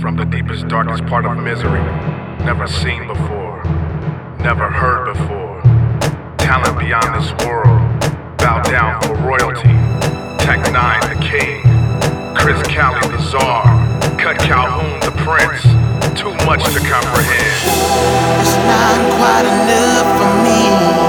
From the deepest, darkest part of misery, never seen before, never heard before. Talent beyond this world, bow down for royalty. Tech Nine the king, Chris Cali the czar, Cut Calhoun the prince. Too much to comprehend. It's not quite enough for me,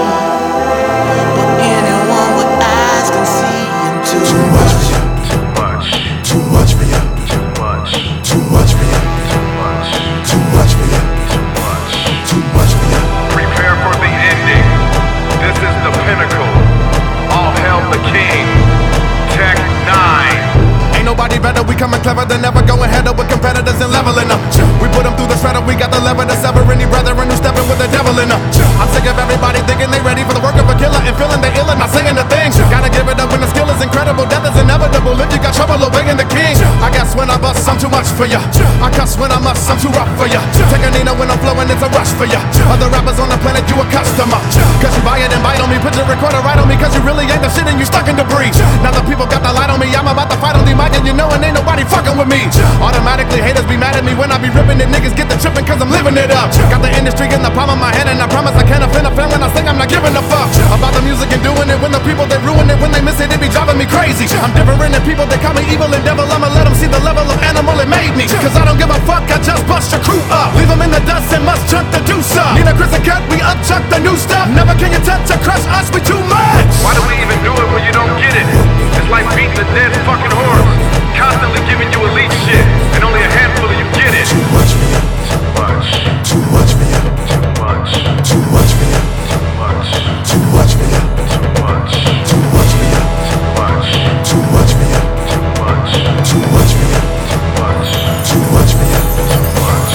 but anyone with eyes can see into too much for you. Too much. Too much for you. Too much. Too much for you. Too much. Too much for you. Too much. Too much for you. Prepare for the ending. This is the pinnacle. All hail the king. Tech Nine. Ain't nobody better, we coming clever than ever. Going head up with competitors and leveling up. We put them through the shredder, we got the lever to sever any brethren who stepping with the devil in them. I'm sick of everybody thinking they ready for the work of a killer and feeling they ill and not saying a thing. Gotta give it up when the skill is incredible, death is inevitable. If you got trouble obeying the king, I guess when I bust, I'm too much for ya. I cuss when I must, I'm too rough for ya. Take a Nina when I'm flowing, it's a rush for ya. Other rappers on the planet, you a customer. Cause you buy it and bite on me, put your recorder right on me. Cause you really ain't the shit and you stuck in debris. Now the people got the light on me, I'm about to fight on the mic and you know and ain't nobody fucking with me. Automatically haters be mad at me when I be ripping it. Niggas get the tripping cause I'm living it up. Got the industry in the palm of my hand and I promise I can't offend a fan when I say I'm not giving a fuck about the music and doing it. When the people they ruin it, when they miss it, it be driving me crazy. I'm different than people that call me evil and devil. I'ma let them see the level of animal it made me. Cause I don't give a fuck, I just bust your crew up. Leave them in the dust and must chuck the deuce up. Nina, Chris and Cut, we up chuck the new stuff. Never can you touch or crush us, we too much. Why do we even do it when you don't get it? It's like beating a dead fucking horse. Constantly giving you elite shit, and only a handful of you get it. Too much for you. Too much. Too much for you. Too much. Too much for you. Too much. Too much for you. Too much. Too much for you. Too much. Too much for you. Too much. Too much for you. Too much. Too much for you. Too much.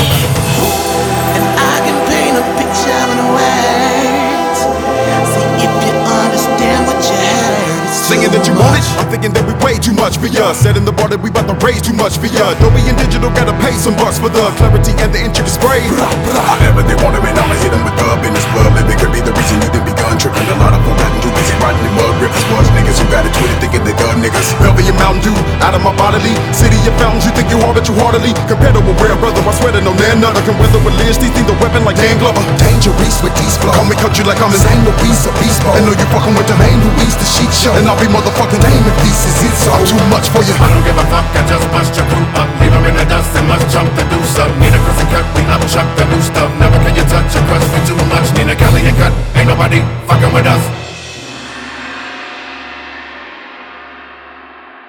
and I can paint a picture in words. See if you understand what you heard. It's Singing too that you want it, much. I'm thinking that we way too much for ya. Setting the bar that we bout to raise too much for ya. Dolby and digital gotta pay some bucks for the clarity and the intricate spray. However they want it, and I'ma hit them with dub in this club. If it could be the reason you didn't begun tripping. A lot of them gotten too busy riding in mud rippers. Was niggas who got it twisted thinking they done niggas. Velvet your Mountain Dew out of my bodily. City of fountains, you think you hard but you hardly. Compared to a rare brother, I swear that no man nutter can weather with Liz. These things a weapon like Dan Glover. Dangerous with these flows. Call me country like I'm This in ain't no piece of beast mode. And know you fucking with the main Louise, the sheet show. and I'll be motherfucking Name of pieces, it's all too much for you. I don't give a fuck, I just bust your crew up. Leave them in the dust and must jump the deuce up. Nina, Chris and Cut, we up chuck the new stuff. Never can you touch or crush me too much. Nina, Cali and Cut, ain't nobody fucking with us.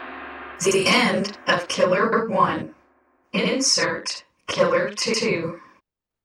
The end of Killer 1. Insert Killer 2.